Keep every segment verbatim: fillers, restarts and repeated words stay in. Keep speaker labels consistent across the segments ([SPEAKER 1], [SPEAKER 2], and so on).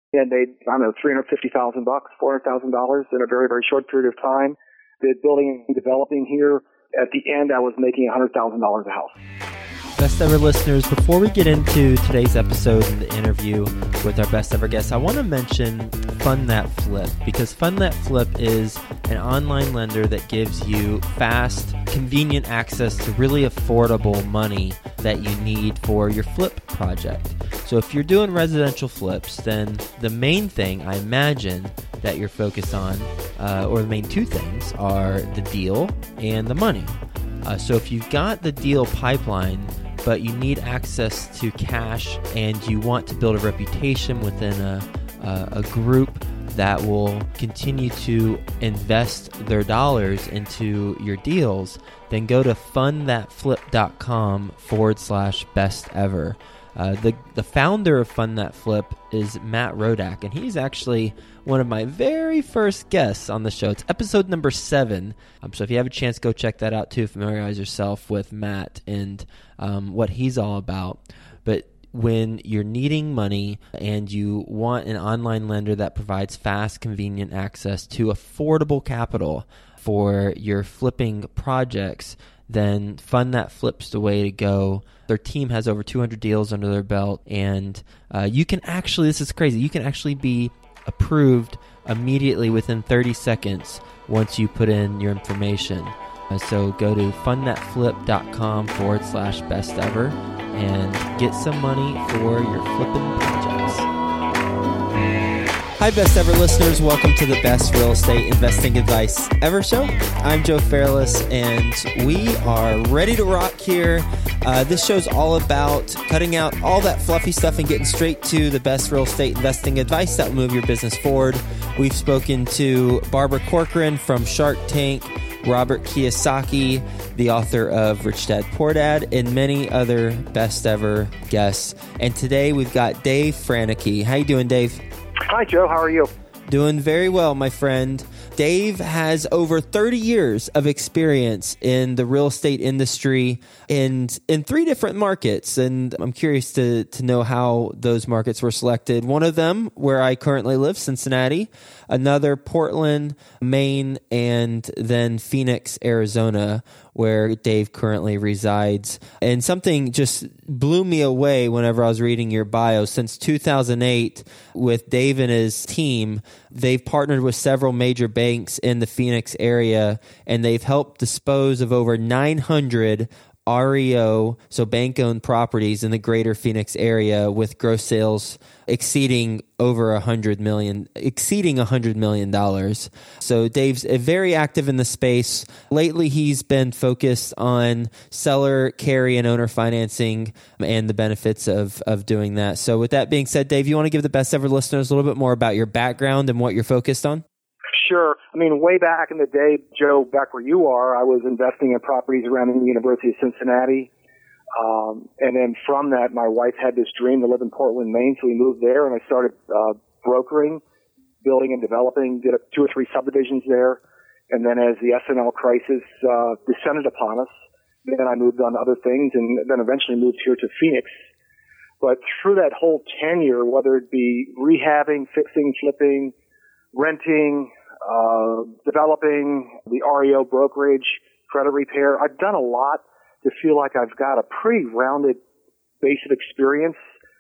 [SPEAKER 1] and made, I don't know, three hundred fifty thousand bucks, four hundred thousand dollars in a very, very short period of time. Did building and developing here. At the end, I was making one hundred thousand dollars a house.
[SPEAKER 2] Best ever listeners, before we get into today's episode and the interview with our best ever guest, I want to mention Fund That Flip, because Fund That Flip is an online lender that gives you fast, convenient access to really affordable money that you need for your flip project. So if you're doing residential flips, then the main thing I imagine that you're focused on, uh, or the main two things, are the deal and the money. Uh, so if you've got the deal pipeline, but you need access to cash and you want to build a reputation within a, a, a group that will continue to invest their dollars into your deals, then go to fundthatflip.com forward slash best ever. Uh, the, the founder of Fund That Flip is Matt Rodak, and he's actually one of my very first guests on the show. It's episode number seven. Um, so if you have a chance, go check that out too. Familiarize yourself with Matt and um, what he's all about. But when you're needing money and you want an online lender that provides fast, convenient access to affordable capital for your flipping projects, then Fund That Flip's the way to go. Their team has over two hundred deals under their belt, and uh, you can actually, this is crazy, you can actually be approved immediately within thirty seconds once you put in your information. Uh, so go to fundthatflip.com forward slash best ever and get some money for your flipping projects. Hi, best ever listeners. Welcome to the Best Real Estate Investing Advice Ever Show. I'm Joe Fairless, and we are ready to rock here. Uh, this show's all about cutting out all that fluffy stuff and getting straight to the best real estate investing advice that will move your business forward. We've spoken to Barbara Corcoran from Shark Tank, Robert Kiyosaki, the author of Rich Dad Poor Dad, and many other best ever guests. And today we've got Dave Franicki. How you doing, Dave?
[SPEAKER 1] Hi, Joe. How are you?
[SPEAKER 2] Doing very well, my friend. Dave has over thirty years of experience in the real estate industry and in three different markets. And I'm curious to, to know how those markets were selected. One of them, where I currently live, Cincinnati. Another, Portland, Maine, and then Phoenix, Arizona, where Dave currently resides. And something just blew me away whenever I was reading your bio. Since two thousand eight, with Dave and his team, they've partnered with several major banks in the Phoenix area, and they've helped dispose of over nine hundred R E O, so bank-owned properties in the greater Phoenix area, with gross sales exceeding over a hundred million, exceeding a hundred million dollars. So Dave's very active in the space. Lately, he's been focused on seller, carry, and owner financing and the benefits of of doing that. So with that being said, Dave, you want to give the best ever listeners a little bit more about your background and what you're focused on?
[SPEAKER 1] Sure. I mean, way back in the day, Joe, back where you are, I was investing in properties around the University of Cincinnati. Um, and then from that, my wife had this dream to live in Portland, Maine, so we moved there, and I started uh, brokering, building and developing, did a, two or three subdivisions there. And then as the S N L crisis uh, descended upon us, then I moved on to other things, and then eventually moved here to Phoenix. But through that whole tenure, whether it be rehabbing, fixing, flipping, renting, uh, developing, the R E O brokerage, credit repair, I've done a lot to feel like I've got a pretty rounded base of experience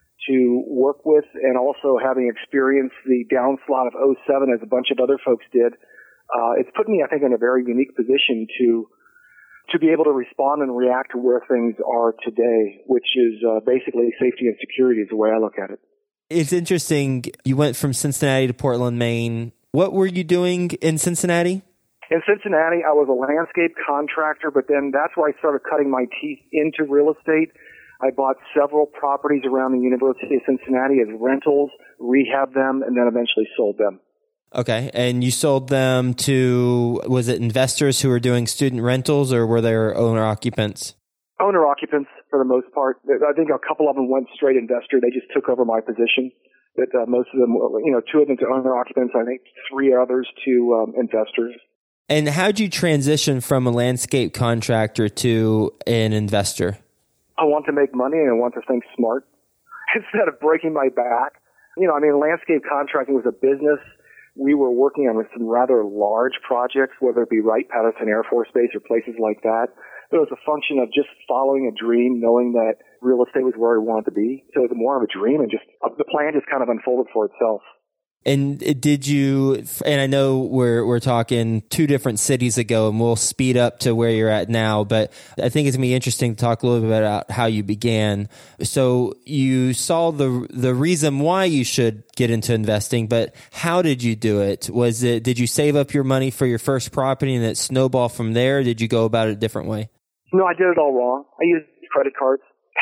[SPEAKER 1] to work with, and also having experienced the downslot of oh seven as a bunch of other folks did. Uh, it's put me, I think, in a very unique position to to be able to respond and react to where things are today, which is uh, basically safety and security is the way I look at it.
[SPEAKER 2] It's interesting. You went from Cincinnati to Portland, Maine. What were you doing in Cincinnati?
[SPEAKER 1] In Cincinnati, I was a landscape contractor, but then that's where I started cutting my teeth into real estate. I bought several properties around the University of Cincinnati as rentals, rehabbed them, and then eventually sold them.
[SPEAKER 2] Okay. And you sold them to, was it investors who were doing student rentals, or were there owner occupants?
[SPEAKER 1] Owner occupants, for the most part. I think a couple of them went straight investor. They just took over my position. But uh, most of them, you know, two of them to owner occupants, I think three others to um, investors.
[SPEAKER 2] And how'd you transition from a landscape contractor to an investor?
[SPEAKER 1] I want to make money and I want to think smart. Instead of breaking my back You know, I mean, landscape contracting was a business. We were working on some rather large projects, whether it be Wright-Patterson Air Force Base or places like that. But it was a function of just following a dream, knowing that real estate was where we wanted to be. So it was more of a dream, and just the plan just kind of unfolded for itself.
[SPEAKER 2] And did you, and I know we're we're talking two different cities ago, and we'll speed up to where you're at now, but I think it's going to be interesting to talk a little bit about how you began. So you saw the the reason why you should get into investing, but how did you do it? Was it, did you save up your money for your first property and it snowballed from there, or did you go about it a different way?
[SPEAKER 1] No, I did it all wrong. I used credit cards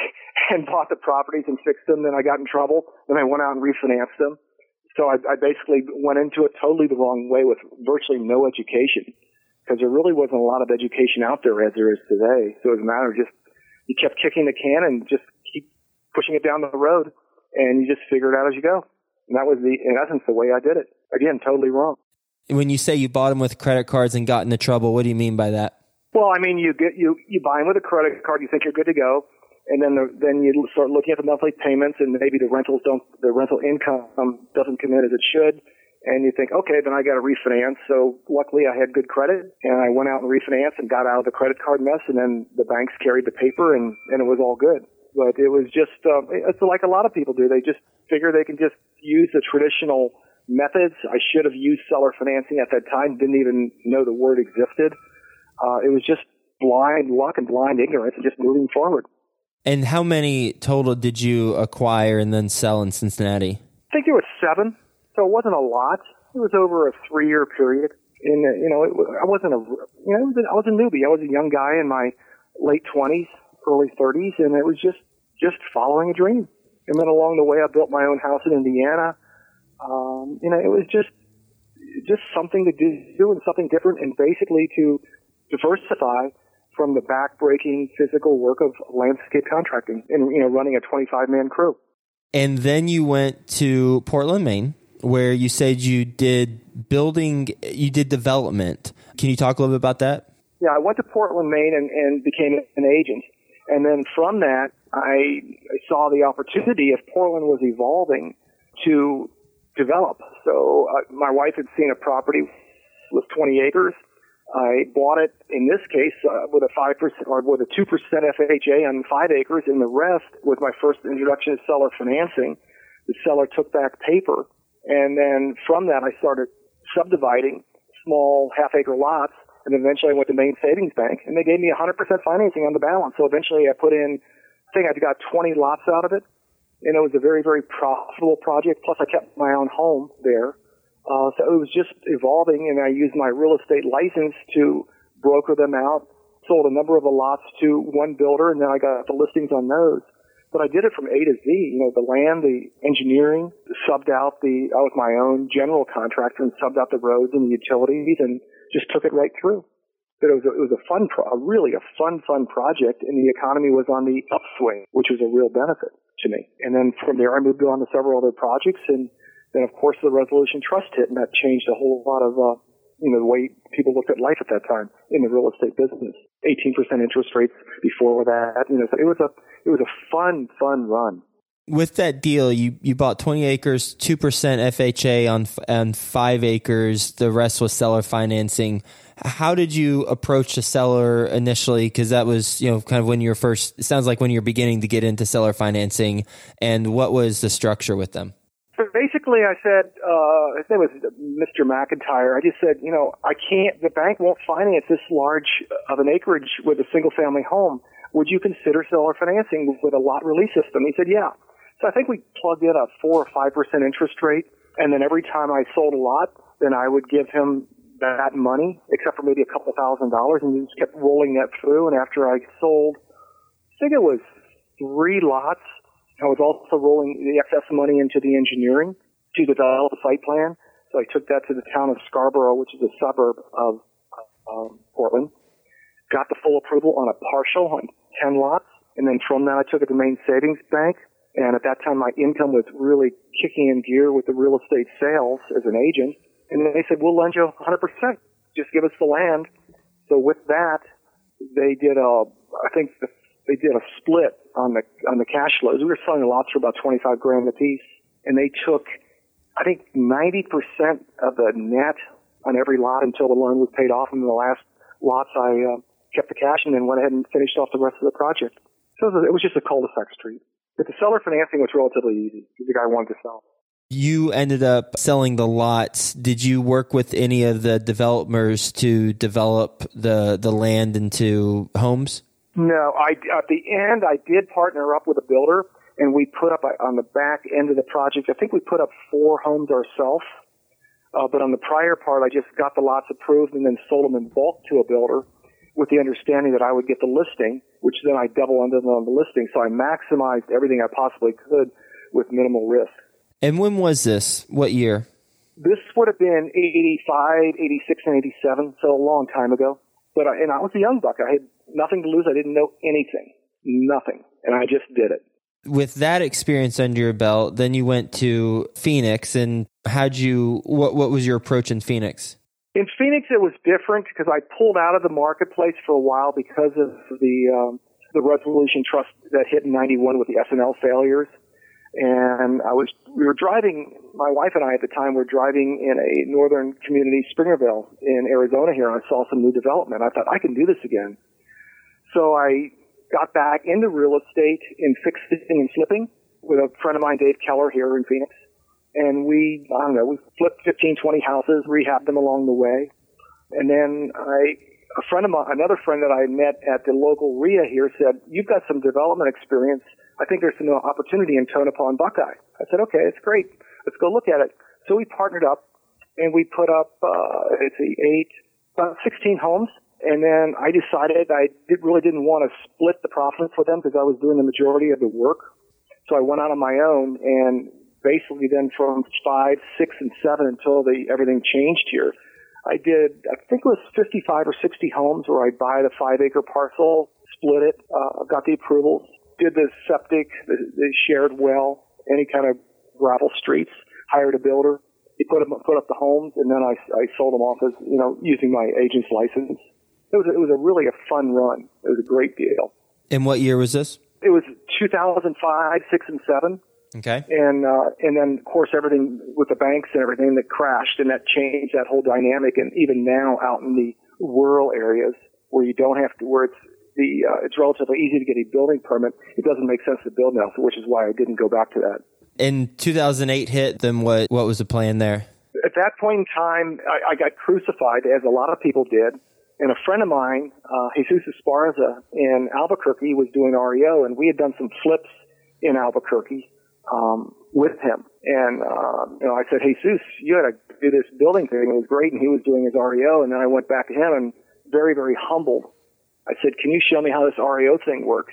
[SPEAKER 1] and bought the properties and fixed them. Then I got in trouble. Then I went out and refinanced them. So I, I basically went into it totally the wrong way with virtually no education, because there really wasn't a lot of education out there as there is today. So it was a matter of just, you kept kicking the can and just keep pushing it down the road, and you just figure it out as you go. And that was, the in essence, the way I did it. Again, totally wrong.
[SPEAKER 2] When you say you bought them with credit cards and got into trouble, what do you mean by that?
[SPEAKER 1] Well, I mean, you get you you buy them with a credit card, you think you're good to go. And then the, then you start looking at the monthly payments, and maybe the rentals don't, the rental income doesn't come in as it should. And you think, okay, then I got to refinance. So luckily I had good credit, and I went out and refinanced and got out of the credit card mess. And then the banks carried the paper, and, and it was all good. But it was just, uh, it's like a lot of people do. They just figure they can just use the traditional methods. I should have used seller financing at that time. Didn't even know the word existed. Uh, it was just blind luck and blind ignorance and just moving forward.
[SPEAKER 2] And how many total did you acquire and then sell in Cincinnati?
[SPEAKER 1] I think there was seven, so it wasn't a lot. It was over a three-year period. And, you know, it, I wasn't a, you know, I was a newbie. I was a young guy in my late twenties, early thirties, and it was just, just following a dream. And then along the way, I built my own house in Indiana. Um, you know, it was just, just something to do and something different, and basically to diversify from the back-breaking physical work of landscape contracting and, you know, running a twenty-five man crew.
[SPEAKER 2] And then you went to Portland, Maine, where you said you did building, you did development. Can you talk a little bit about that?
[SPEAKER 1] Yeah, I went to Portland, Maine, and, and became an agent. And then from that, I, I saw the opportunity, if Portland was evolving, to develop. So uh, my wife had seen a property with twenty acres. I bought it, in this case, uh, with a five percent or with a two percent F H A on five acres, and the rest was my first introduction to seller financing. The seller took back paper, and then from that I started subdividing small half-acre lots, and eventually I went to Maine Savings Bank, and they gave me one hundred percent financing on the balance. So eventually I put in, I think I got twenty lots out of it, and it was a very, very profitable project, plus I kept my own home there. Uh, so it was just evolving, and I used my real estate license to broker them out, sold a number of the lots to one builder, and then I got the listings on those. But I did it from A to Z, you know, the land, the engineering, subbed out the, I was my own general contractor and subbed out the roads and the utilities and just took it right through. But it was a, it was a fun, pro- a really a fun, fun project, and the economy was on the upswing, which was a real benefit to me. And then from there I moved on to several other projects, and then, of course, the Resolution Trust hit, and that changed a whole lot of, uh, you know, the way people looked at life at that time in the real estate business. eighteen percent interest rates before that. You know, so it was a it was a fun, fun run.
[SPEAKER 2] With that deal, you, you bought twenty acres, two percent F H A on on five acres. The rest was seller financing. How did you approach the seller initially? Because that was, you know, kind of when you were first. It sounds like when you're beginning to get into seller financing. And what was the structure with them?
[SPEAKER 1] So basically, I said, uh, his name was Mister McIntyre. I just said, you know, I can't, the bank won't finance this large of an acreage with a single family home. Would you consider seller financing with a lot release system? He said, yeah. So I think we plugged in a four or five percent interest rate. And then every time I sold a lot, then I would give him that money, except for maybe a couple thousand dollars. And he just kept rolling that through. And after I sold, I think it was three lots, I was also rolling the excess money into the engineering to develop a site plan. So I took that to the town of Scarborough, which is a suburb of um, Portland. Got the full approval on a partial on ten lots. And then from that, I took it to Maine Savings Bank. And at that time, my income was really kicking in gear with the real estate sales as an agent. And then they said, we'll lend you one hundred percent. Just give us the land. So with that, they did a, I think the They did a split on the on the cash flows. We were selling the lots for about twenty-five grand a piece, and they took, I think, ninety percent of the net on every lot until the loan was paid off. And the last lots, I uh, kept the cash and then went ahead and finished off the rest of the project. So it was just a cul-de-sac street. But the seller financing was relatively easy because the guy wanted to sell.
[SPEAKER 2] You ended up selling the lots. Did you work with any of the developers to develop the the land into homes?
[SPEAKER 1] No, I, at the end, I did partner up with a builder, and we put up on the back end of the project, I think we put up four homes ourselves. Uh, but on the prior part, I just got the lots approved and then sold them in bulk to a builder with the understanding that I would get the listing, which then I double under on the listing. So I maximized everything I possibly could with minimal risk.
[SPEAKER 2] And when was this? What year?
[SPEAKER 1] This would have been eighty-five, eighty-six, and eighty-seven, so a long time ago. But I, and I was a young buck. I had nothing to lose. I didn't know anything, nothing, and I just did it.
[SPEAKER 2] With that experience under your belt, then you went to Phoenix, and how'd you? What what was your approach in Phoenix?
[SPEAKER 1] In Phoenix, it was different because I pulled out of the marketplace for a while because of the um, the resolution trust that hit in ninety-one with the S N L failures. And I was, we were driving, my wife and I at the time were driving in a northern community, Springerville in Arizona here, and I saw some new development. I thought, I can do this again. So I got back into real estate in fixing and flipping with a friend of mine, Dave Keller, here in Phoenix. And we, I don't know, we flipped fifteen, twenty houses, rehabbed them along the way. And then I, a friend of mine, another friend that I met at the local R I A here said, you've got some development experience. I think there's some opportunity in Tonopah and Buckeye. I said, okay, it's great. Let's go look at it. So we partnered up, and we put up, uh, let's see, eight, about sixteen homes. And then I decided I did, really didn't want to split the profits with them because I was doing the majority of the work. So I went out on my own, and basically then from five, six, and seven until the everything changed here, I did, I think it was fifty-five or sixty homes where I'd buy the five-acre parcel, split it, uh, got the approvals, did the septic, the, the shared well, any kind of gravel streets, hired a builder. He put, them, put up the homes, and then I, I sold them off as, you know, using my agent's license. It was, it was a really a fun run. It was a great deal.
[SPEAKER 2] And what year was this?
[SPEAKER 1] It was two thousand five, six, and seven.
[SPEAKER 2] Okay.
[SPEAKER 1] And, uh, and then, of course, everything with the banks and everything that crashed, and that changed that whole dynamic. And even now out in the rural areas where you don't have to, where it's, The, uh, it's relatively easy to get a building permit. It doesn't make sense to build now, so which is why I didn't go back to that.
[SPEAKER 2] In two thousand eight hit, then what, what was the plan there?
[SPEAKER 1] At that point in time, I, I got crucified, as a lot of people did. And a friend of mine, uh, Jesus Esparza in Albuquerque, was doing R E O, and we had done some flips in Albuquerque um, with him. And uh, you know, I said, Jesus, you got to do this building thing. It was great, and he was doing his R E O. And then I went back to him and very, very humbled. I said, can you show me how this R E O thing works?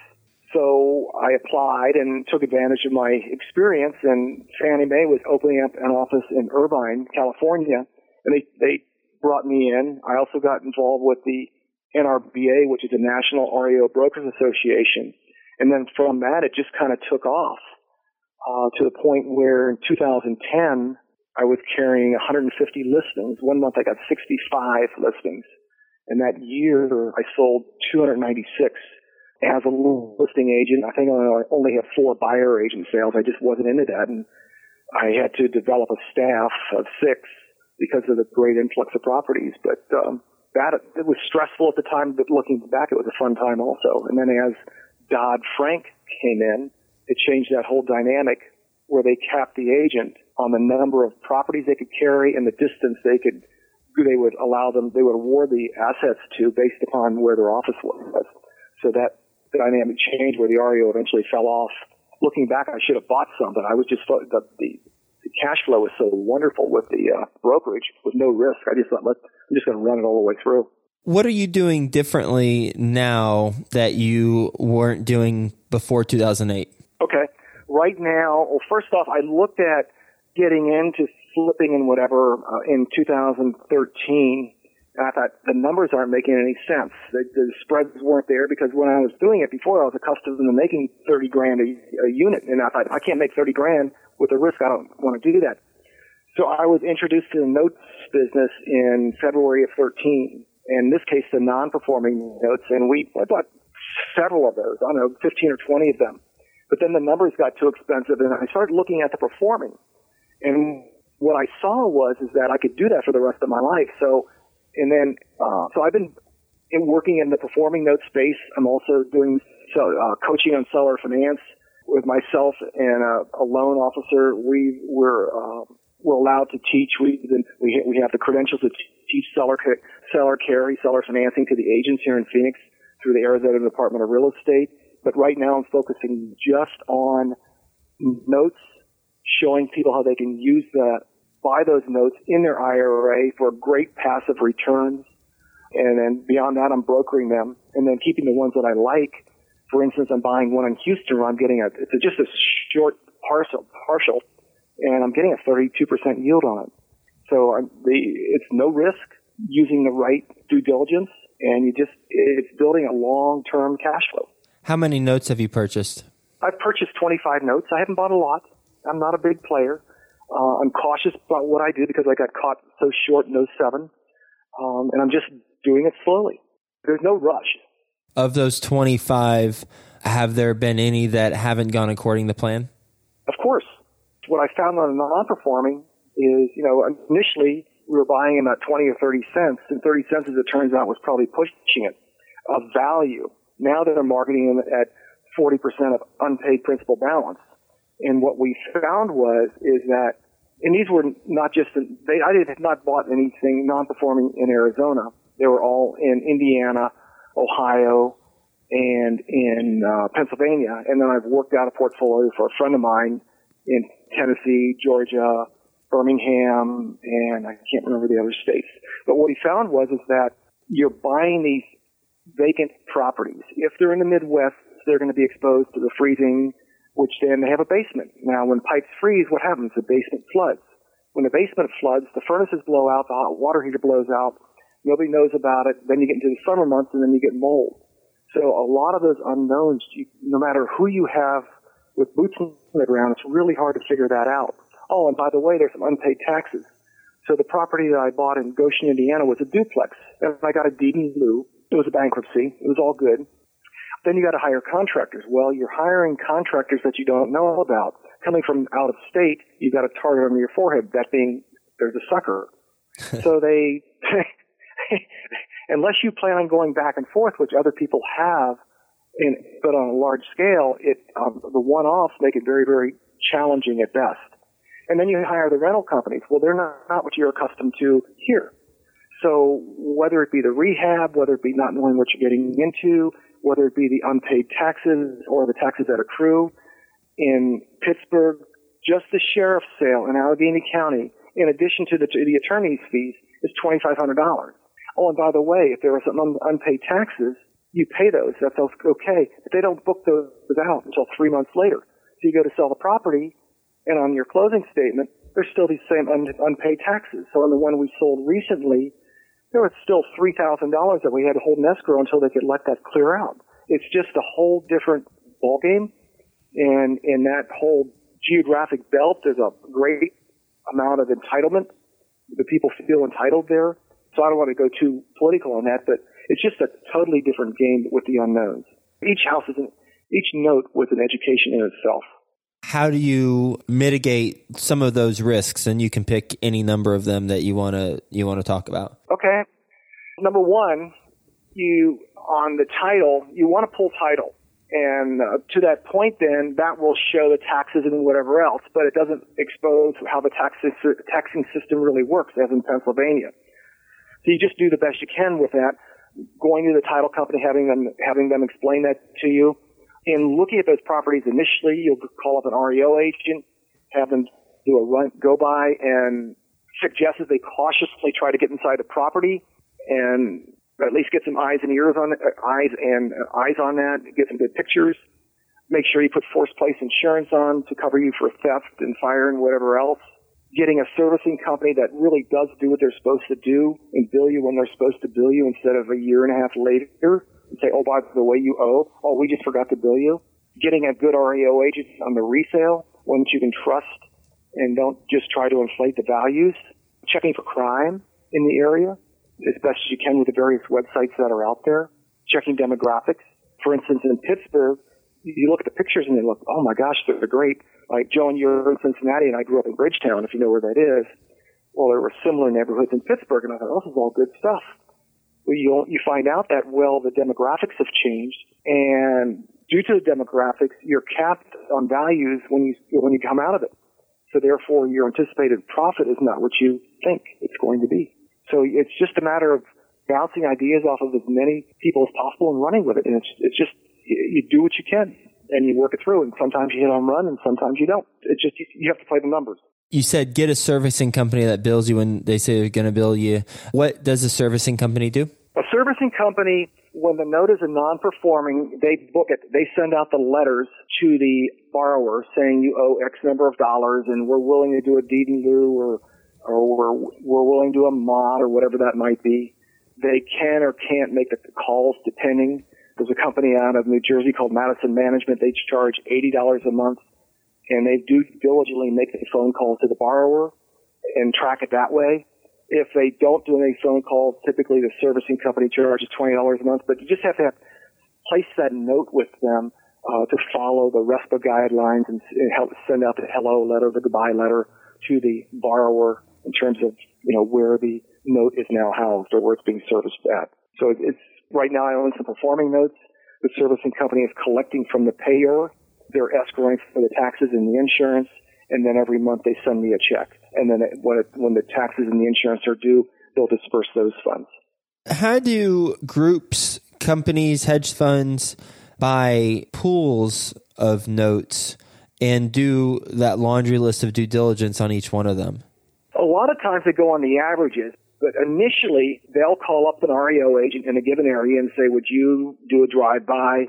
[SPEAKER 1] So I applied and took advantage of my experience, and Fannie Mae was opening up an office in Irvine, California, and they, they brought me in. I also got involved with the N R B A, which is the National R E O Brokers Association. And then from that, it just kind of took off uh, to the point where in two thousand ten, I was carrying one hundred fifty listings. One month I got sixty-five listings. And that year, I sold two hundred ninety-six as a listing agent. I think I only had four buyer agent sales. I just wasn't into that. And I had to develop a staff of six because of the great influx of properties. But um, that it was stressful at the time, but looking back, it was a fun time also. And then as Dodd-Frank came in, it changed that whole dynamic where they capped the agent on the number of properties they could carry and the distance they could they would allow them, they would award the assets to based upon where their office was. So that dynamic changed where the R E O eventually fell off. Looking back, I should have bought some, but I was just, the, the, the cash flow was so wonderful with the uh, brokerage with no risk. I just thought, let's, I'm just going to run it all the way through.
[SPEAKER 2] What are you doing differently now that you weren't doing before two thousand eight?
[SPEAKER 1] Okay. Right now, well, first off, I looked at getting into flipping and whatever uh, in two thousand thirteen, and I thought the numbers aren't making any sense. The, the spreads weren't there because when I was doing it before, I was accustomed to making thirty grand a, a unit, and I thought I can't make thirty grand with the risk. I don't want to do that. So I was introduced to the notes business in February of thirteen. In this case, the non-performing notes, and we I bought several of those. I don't know, fifteen or twenty of them. But then the numbers got too expensive, and I started looking at the performing. And what I saw was is that I could do that for the rest of my life. So, and then, uh, so I've been in working in the performing note space. I'm also doing so, uh, coaching on seller finance with myself and a, a loan officer. We we're uh, we're allowed to teach. We we we have the credentials to teach seller seller carry, seller financing to the agents here in Phoenix through the Arizona Department of Real Estate. But right now, I'm focusing just on notes, showing people how they can use the buy those notes in their I R A for great passive returns. And then beyond that, I'm brokering them and then keeping the ones that I like. For instance, I'm buying one in Houston where I'm getting a, it's a, just a short partial, partial, and I'm getting a thirty-two percent yield on it. So I'm, the, it's no risk, using the right due diligence, and you just, it's building a long-term cash flow.
[SPEAKER 2] How many notes have you purchased?
[SPEAKER 1] I've purchased twenty-five notes. I haven't bought a lot. I'm not a big player. Uh, I'm cautious about what I do because I got caught so short in oh seven, um, and I'm just doing it slowly. There's no rush.
[SPEAKER 2] Of those twenty-five, have there been any that haven't gone according to plan?
[SPEAKER 1] Of course. What I found on non-performing is, you know, initially we were buying them at twenty or thirty cents, and thirty cents, as it turns out, was probably pushing it of value. Now they're marketing them at forty percent of unpaid principal balance. And what we found was, is that, and these were not just, they, I had not bought anything non-performing in Arizona. They were all in Indiana, Ohio, and in uh, Pennsylvania. And then I've worked out a portfolio for a friend of mine in Tennessee, Georgia, Birmingham, and I can't remember the other states. But what he found was is that you're buying these vacant properties. If they're in the Midwest, they're going to be exposed to the freezing, which then they have a basement. Now, when pipes freeze, what happens? The basement floods. When the basement floods, the furnaces blow out, the hot water heater blows out. Nobody knows about it. Then you get into the summer months, and then you get mold. So a lot of those unknowns, you, no matter who you have with boots on the ground, it's really hard to figure that out. Oh, and by the way, there's some unpaid taxes. So the property that I bought in Goshen, Indiana was a duplex. And I got a deed in lieu. It was a bankruptcy. It was all good. Then you got to hire contractors. Well, you're hiring contractors that you don't know about. Coming from out of state, you've got a target on your forehead, that being there's a sucker. So they, unless you plan on going back and forth, which other people have, in, but on a large scale, it um, the one-offs make it very, very challenging at best. And then you hire the rental companies. Well, they're not, not what you're accustomed to here. So whether it be the rehab, whether it be not knowing what you're getting into, whether it be the unpaid taxes or the taxes that accrue, in Pittsburgh, just the sheriff's sale in Allegheny County, in addition to the, to the attorney's fees, is twenty-five hundred dollars. Oh, and by the way, if there are some un- unpaid taxes, you pay those. That's okay. But they don't book those out until three months later. So you go to sell the property, and on your closing statement, there's still these same un- unpaid taxes. So on the one we sold recently, there was still three thousand dollars that we had to hold in escrow until they could let that clear out. It's just a whole different ballgame. And in that whole geographic belt, there's a great amount of entitlement. The people feel entitled there. So I don't want to go too political on that, but it's just a totally different game with the unknowns. Each house is an, each note was an education in itself.
[SPEAKER 2] How do you mitigate some of those risks? And you can pick any number of them that you want to you want to talk about.
[SPEAKER 1] Okay. Number one, you on the title, you want to pull title. And uh, to that point, then, that will show the taxes and whatever else, but it doesn't expose how the tax, taxing system really works, as in Pennsylvania. So you just do the best you can with that, going to the title company, having them having them explain that to you. In looking at those properties initially, you'll call up an R E O agent, have them do a run, go by, and suggest that they cautiously try to get inside the property and at least get some eyes and ears on it, uh, eyes and uh, eyes on that, get some good pictures. Make sure you put forced place insurance on to cover you for theft and fire and whatever else. Getting a servicing company that really does do what they're supposed to do and bill you when they're supposed to bill you instead of a year and a half later and say, oh, by the way, you owe. Oh, we just forgot to bill you. Getting a good R E O agent on the resale, one that you can trust and don't just try to inflate the values. Checking for crime in the area as best as you can with the various websites that are out there. Checking demographics. For instance, in Pittsburgh, you look at the pictures and they look, oh my gosh, they're great. Like Joe and you're in Cincinnati and I grew up in Bridgetown, if you know where that is. Well, there were similar neighborhoods in Pittsburgh, and I thought, oh, this is all good stuff. Well, you, you find out that, well, the demographics have changed, and due to the demographics, you're capped on values when you when you come out of it. So therefore, your anticipated profit is not what you think it's going to be. So it's just a matter of bouncing ideas off of as many people as possible and running with it. And it's it's just, you do what you can, and you work it through, and sometimes you hit home run, and sometimes you don't. It's just, you have to play the numbers.
[SPEAKER 2] You said get a servicing company that bills you when they say they're going to bill you. What does a servicing company do?
[SPEAKER 1] A servicing company, when the note is a non-performing, they book it. They send out the letters to the borrower saying you owe X number of dollars and we're willing to do a deed in lieu or, or we're, we're willing to do a mod or whatever that might be. They can or can't make the calls depending. There's a company out of New Jersey called Madison Management. They charge eighty dollars a month. And they do diligently make the phone calls to the borrower and track it that way. If they don't do any phone calls, typically the servicing company charges twenty dollars a month, but you just have to have, place that note with them uh, to follow the RESPA guidelines and, and help send out the hello letter, the goodbye letter to the borrower in terms of, you know, where the note is now housed or where it's being serviced at. So it's right now I own some performing notes. The servicing company is collecting from the payer. They're escrowing for the taxes and the insurance, and then every month they send me a check. And then it, when, it, when the taxes and the insurance are due, they'll disperse those funds.
[SPEAKER 2] How do groups, companies, hedge funds buy pools of notes and do that laundry list of due diligence on each one of them?
[SPEAKER 1] A lot of times they go on the averages, but initially they'll call up an R E O agent in a given area and say, would you do a drive-by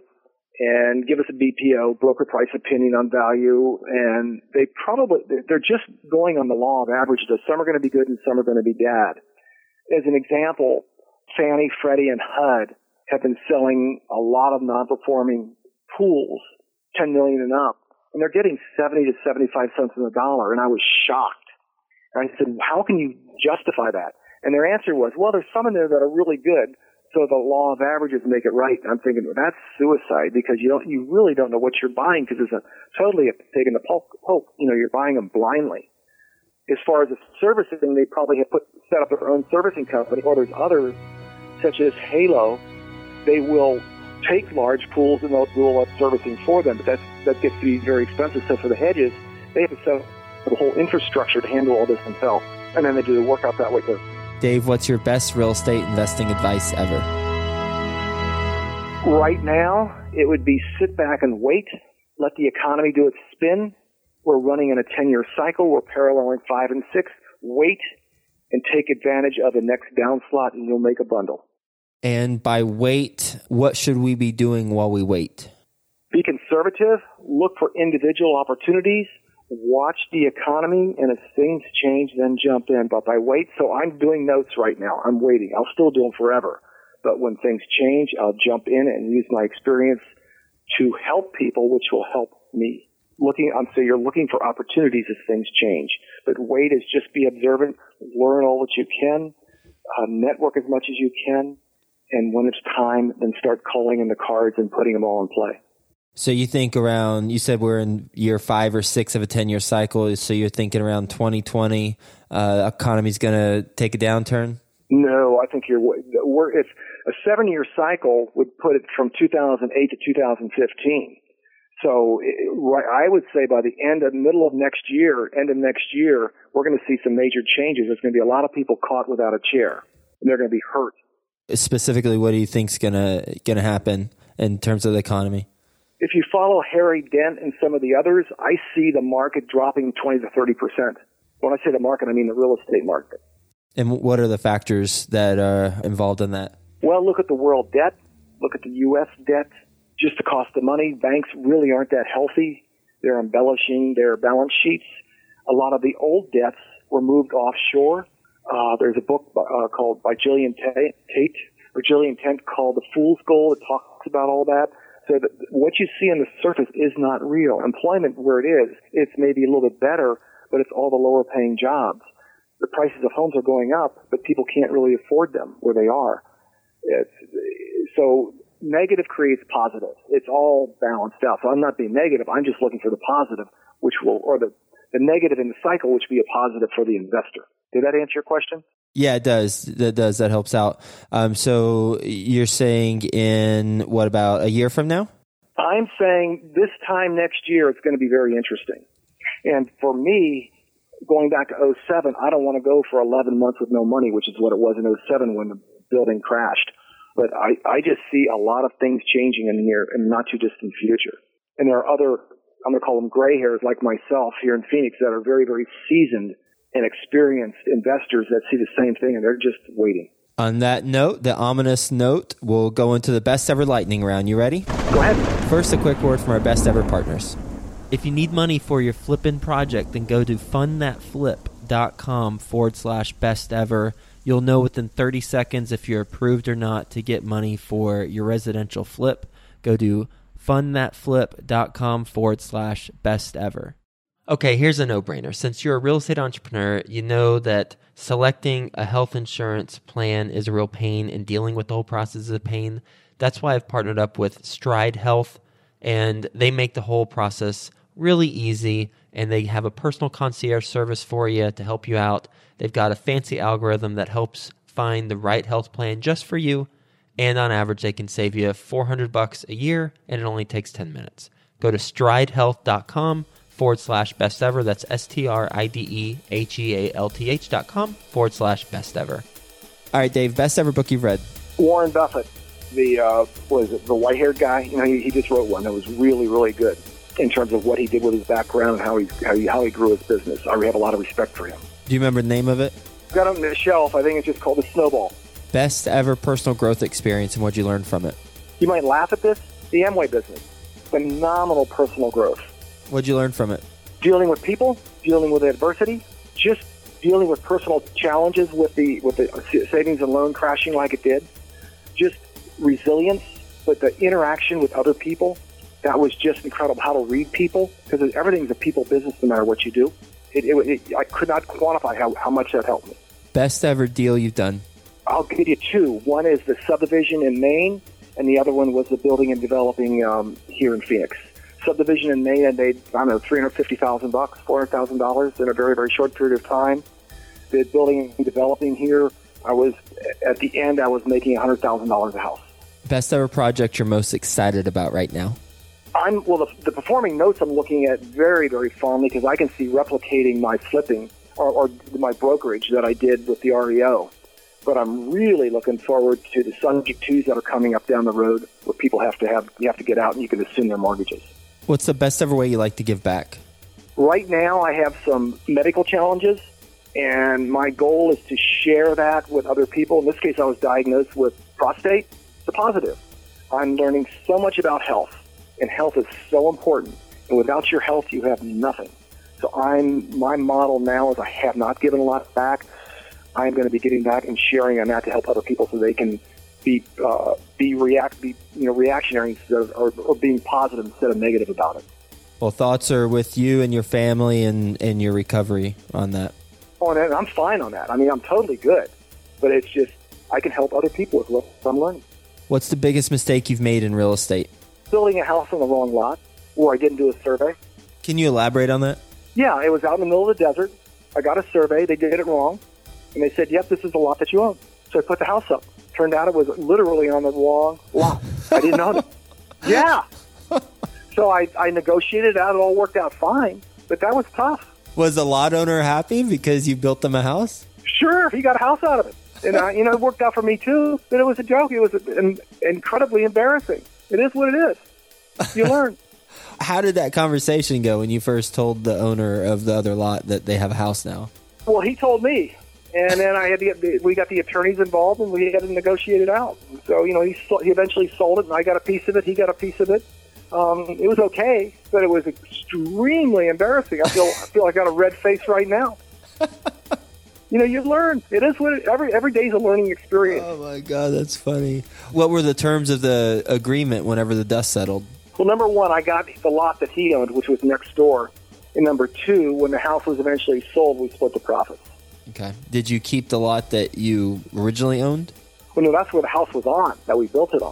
[SPEAKER 1] and give us a B P O, broker price opinion on value, and they probably, they're just going on the law of averages. Some are going to be good and some are going to be bad. As an example, Fannie, Freddie, and H U D have been selling a lot of non-performing pools, ten million dollars and up, and they're getting seventy to seventy-five cents on the dollar, and I was shocked. And I said, how can you justify that? And their answer was, well, there's some in there that are really good, so the law of averages make it right. And I'm thinking, well, that's suicide because you don't, you really don't know what you're buying because it's a totally a pig in the poke. You know, you're buying them blindly. As far as the servicing, they probably have put set up their own servicing company, or there's others such as Halo. They will take large pools and they'll do all that servicing for them, but that's, that gets to be very expensive. So for the hedges, they have to set up the whole infrastructure to handle all this themselves, and then they do the work out that way too.
[SPEAKER 2] Dave, what's your best real estate investing advice ever?
[SPEAKER 1] Right now, it would be sit back and wait. Let the economy do its spin. We're running in a ten-year cycle. We're paralleling five and six. Wait and take advantage of the next down slot, and you'll make a bundle.
[SPEAKER 2] And by wait, what should we be doing while we wait?
[SPEAKER 1] Be conservative. Look for individual opportunities. Watch the economy, and if things change, then jump in. But by wait, so I'm doing notes right now. I'm waiting. I'll still do them forever. But when things change, I'll jump in and use my experience to help people, which will help me. Looking, um, so you're looking for opportunities as things change. But wait is just be observant, learn all that you can, uh, network as much as you can, and when it's time, then start calling in the cards and putting them all in play.
[SPEAKER 2] So you think around, you said we're in year five or six of a ten-year cycle, so you're thinking around twenty twenty, uh, economy's going to take a downturn?
[SPEAKER 1] No, I think you're, we're, if a seven-year cycle would put it from two thousand eight to two thousand fifteen. So it, right, I would say by the end of middle of next year, end of next year, we're going to see some major changes. There's going to be a lot of people caught without a chair, and they're going to be hurt.
[SPEAKER 2] Specifically, what do you think is going to going to happen in terms of the economy?
[SPEAKER 1] If you follow Harry Dent and some of the others, I see the market dropping twenty to thirty percent. When I say the market, I mean the real estate market.
[SPEAKER 2] And what are the factors that are involved in that?
[SPEAKER 1] Well, look at the world debt. Look at the U S debt. Just the cost of money. Banks really aren't that healthy. They're embellishing their balance sheets. A lot of the old debts were moved offshore. Uh, there's a book uh, called by Gillian Tate, or Gillian Tate called The Fool's Gold. It talks about all that. So that what you see on the surface is not real. Employment, where it is, it's maybe a little bit better, but it's all the lower paying jobs. The prices of homes are going up, but people can't really afford them where they are. It's, so negative creates positive. It's all balanced out. So I'm not being negative. I'm just looking for the positive, which will, or the, the negative in the cycle, which will be a positive for the investor. Did that answer your question?
[SPEAKER 2] Yeah, it does. That does. That helps out. Um, so you're saying in what, about a year from now?
[SPEAKER 1] I'm saying this time next year, it's going to be very interesting. And for me, going back to oh seven, I don't want to go for eleven months with no money, which is what it was in oh seven when the building crashed. But I, I just see a lot of things changing in the near and not too distant future. And there are other, I'm going to call them gray hairs like myself here in Phoenix that are very, very seasoned and experienced investors that see the same thing, and they're just waiting.
[SPEAKER 2] On that note, the ominous note, we'll go into the best ever lightning round. You ready?
[SPEAKER 1] Go ahead.
[SPEAKER 2] First, a quick word from our best ever partners. If you need money for your flipping project, then go to fundthatflip.com forward slash best ever. You'll know within thirty seconds if you're approved or not to get money for your residential flip. Go to fundthatflip.com forward slash best ever. Okay, here's a no-brainer. Since you're a real estate entrepreneur, you know that selecting a health insurance plan is a real pain, and dealing with the whole process is a pain. That's why I've partnered up with Stride Health, and they make the whole process really easy, and they have a personal concierge service for you to help you out. They've got a fancy algorithm that helps find the right health plan just for you, and on average, they can save you four hundred bucks a year, and it only takes ten minutes. Go to stridehealth.com forward slash best ever. That's S-T-R-I-D-E-H-E-A-L-T-H dot com forward slash best ever. All right, Dave, best ever book you've read.
[SPEAKER 1] Warren Buffett, the, uh, what is it, the white-haired guy, you know, he, he just wrote one that was really, really good in terms of what he did with his background and how he, how he, how he grew his business. I have a lot of respect for him.
[SPEAKER 2] Do you remember the name of it?
[SPEAKER 1] Got it on the shelf. I think it's just called The Snowball.
[SPEAKER 2] Best ever personal growth experience, and what'd you learn from it?
[SPEAKER 1] You might laugh at this. The Amway business. Phenomenal personal growth.
[SPEAKER 2] What'd you learn from it?
[SPEAKER 1] Dealing with people, dealing with adversity, just dealing with personal challenges with the with the savings and loan crashing like it did. Just resilience, but the interaction with other people, that was just incredible. How to read people, because everything's a people business no matter what you do. It, it, it, I could not quantify how, how much that helped me.
[SPEAKER 2] Best ever deal you've done?
[SPEAKER 1] I'll give you two. One is the subdivision in Maine, and the other one was the building and developing um, here in Phoenix. Subdivision in Maine, I made, I don't know, three hundred fifty thousand bucks, four hundred thousand dollars in a very, very short period of time. The building and developing here, I was, at the end, I was making one hundred thousand dollars a house.
[SPEAKER 2] Best ever project you're most excited about right now?
[SPEAKER 1] I'm, well, the, the performing notes I'm looking at very, very fondly because I can see replicating my flipping or, or my brokerage that I did with the R E O. But I'm really looking forward to the subject twos that are coming up down the road where people have to have, you have to get out and you can assume their mortgages.
[SPEAKER 2] What's the best ever way you like to give back?
[SPEAKER 1] Right now, I have some medical challenges, and my goal is to share that with other people. In this case, I was diagnosed with prostate. It's a positive. I'm learning so much about health, and health is so important. And without your health, you have nothing. So I'm my model now is I have not given a lot back. I'm going to be getting back and sharing on that to help other people so they can be uh, be react be you know reactionary instead of or, or being positive instead of negative about it.
[SPEAKER 2] Well, thoughts are with you and your family and, and your recovery on that.
[SPEAKER 1] Oh, and I'm fine on that. I mean, I'm totally good, but it's just I can help other people with what I'm learning.
[SPEAKER 2] What's the biggest mistake you've made in real estate?
[SPEAKER 1] Building a house on the wrong lot, or I didn't do a survey.
[SPEAKER 2] Can you elaborate on that?
[SPEAKER 1] Yeah, it was out in the middle of the desert. I got a survey. They did it wrong, and they said, "Yep, this is the lot that you own." So I put the house up. Turned out it was literally on the wrong lot. I didn't know that. Yeah. So I, I negotiated it out. It all worked out fine, but that was tough.
[SPEAKER 2] Was the lot owner happy because you built them a house?
[SPEAKER 1] Sure, he got a house out of it. And, I, you know, it worked out for me, too, but it was a joke. It was an, incredibly embarrassing. It is what it is. You learn.
[SPEAKER 2] How did that conversation go when you first told the owner of the other lot that they have a house now?
[SPEAKER 1] Well, he told me. And then I had to get the, we got the attorneys involved, and we had to negotiate it out. So, you know, he, he eventually sold it, and I got a piece of it. He got a piece of it. Um, it was okay, but it was extremely embarrassing. I feel I feel I got a red face right now. You know, you learn. It is what it, every every day is a learning experience.
[SPEAKER 2] Oh my God, that's funny. What were the terms of the agreement whenever the dust settled?
[SPEAKER 1] Well, number one, I got the lot that he owned, which was next door. And number two, when the house was eventually sold, we split the profits.
[SPEAKER 2] Okay. Did you keep the lot that you originally owned?
[SPEAKER 1] Well, no, that's where the house was on, that we built it on.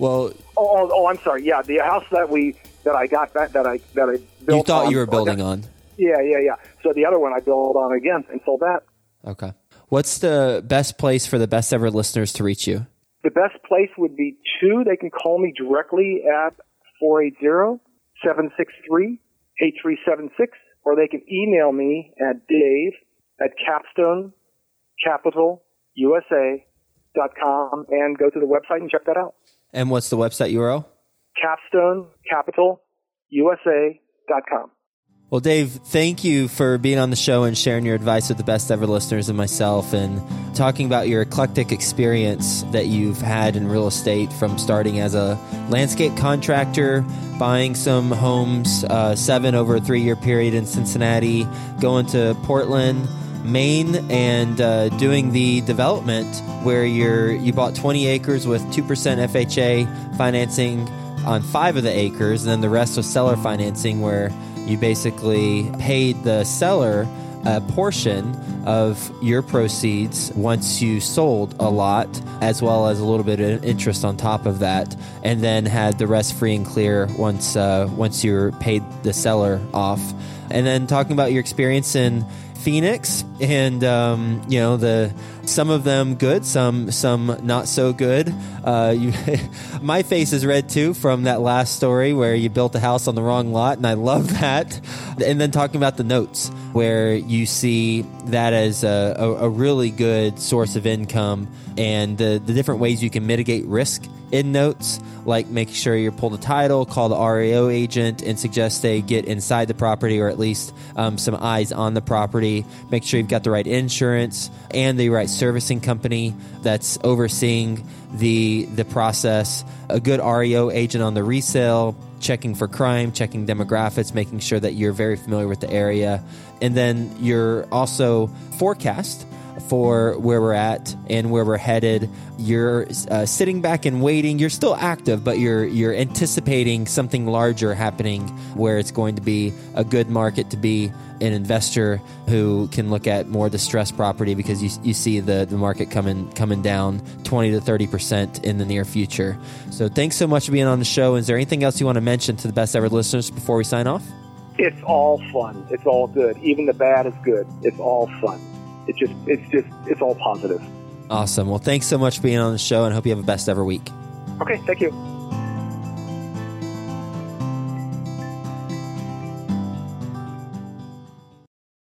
[SPEAKER 2] Well,
[SPEAKER 1] oh, oh, oh, I'm sorry. Yeah, the house that we that I got that that I that I built.
[SPEAKER 2] You thought
[SPEAKER 1] on,
[SPEAKER 2] you were building
[SPEAKER 1] got,
[SPEAKER 2] on.
[SPEAKER 1] Yeah, yeah, yeah. So the other one I built on again and sold that.
[SPEAKER 2] Okay. What's the best place for the best ever listeners to reach you?
[SPEAKER 1] The best place would be two. They can call me directly at four eight zero, seven six three, eight three seven six, or they can email me at Dave at capstone capital u s a dot com and go to the website and check that out.
[SPEAKER 2] And what's the website U R L?
[SPEAKER 1] capstone capital u s a dot com.
[SPEAKER 2] Well, Dave, thank you for being on the show and sharing your advice with the best ever listeners and myself, and talking about your eclectic experience that you've had in real estate, from starting as a landscape contractor, buying some homes, uh, seven over a three-year period in Cincinnati, going to Portland, Maine, and uh, doing the development where you're you bought twenty acres with two percent F H A financing on five of the acres, and then the rest was seller financing, where you basically paid the seller a portion of your proceeds once you sold a lot, as well as a little bit of interest on top of that, and then had the rest free and clear once uh, once you're paid the seller off. And then talking about your experience in Phoenix, and um, you know, the some of them good, some some not so good. Uh, you, my face is red too from that last story where you built a house on the wrong lot, and I love that. And then talking about the notes, where you see that as a, a, a really good source of income, and the, the different ways you can mitigate risk in notes, like making sure you pull the title, call the R E O agent, and suggest they get inside the property, or at least um, some eyes on the property. Make sure you've got the right insurance and the right servicing company that's overseeing the the process. A good R E O agent on the resale, checking for crime, checking demographics, making sure that you're very familiar with the area. And then you're also forecast for where we're at and where we're headed. You're uh, sitting back and waiting. You're still active, but you're you're anticipating something larger happening, where it's going to be a good market to be an investor who can look at more distressed property, because you you see the, the market coming coming down twenty to thirty percent in the near future. So thanks so much for being on the show. Is there anything else you want to mention to the best ever listeners before we sign off?
[SPEAKER 1] It's all fun. It's all good. Even the bad is good. It's all fun. It's just, it's just, it's all positive.
[SPEAKER 2] Awesome. Well, thanks so much for being on the show, and hope you have a best ever week.
[SPEAKER 1] Okay, thank you.